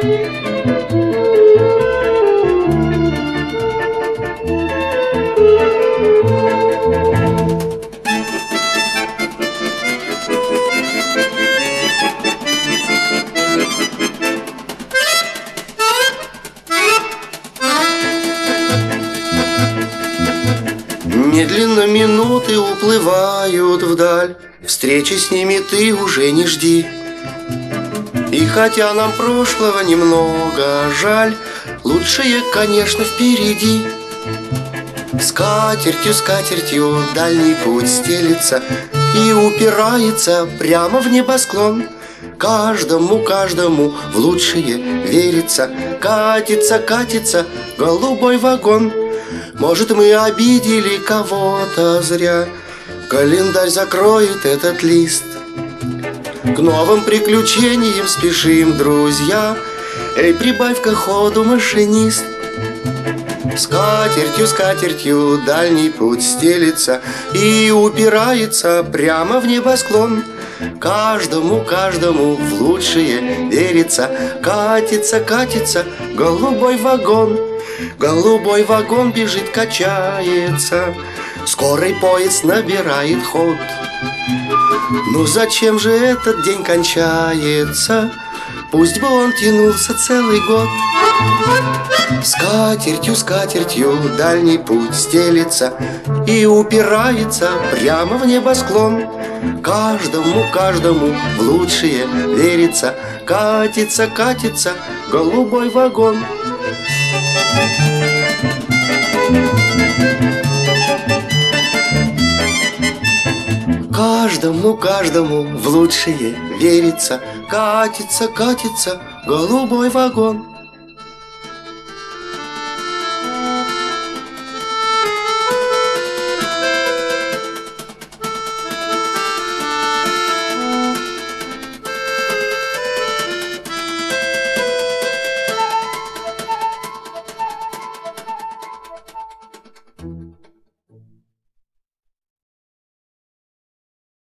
Медленно минуты уплывают вдаль, встречи с ними ты уже не жди. И хотя нам прошлого немного жаль, лучшее, конечно, впереди. Скатертью, скатертью дальний путь стелится и упирается прямо в небосклон. Каждому, каждому в лучшее верится. Катится, катится голубой вагон. Может, мы обидели кого-то зря, календарь закроет этот лист. К новым приключениям спешим, друзья. Эй, прибавь-ка ходу, машинист. Скатертью, скатертью дальний путь стелится и упирается прямо в небосклон. Каждому, каждому в лучшее верится. Катится, катится голубой вагон. Голубой вагон бежит, качается, скорый поезд набирает ход. Ну зачем же этот день кончается? Пусть бы он тянулся целый год. Скатертью, скатертью дальний путь стелится и упирается прямо в небосклон. Каждому, каждому в лучшее верится. Катится, катится голубой вагон. Каждому, каждому в лучшее верится. Катится, катится голубой вагон.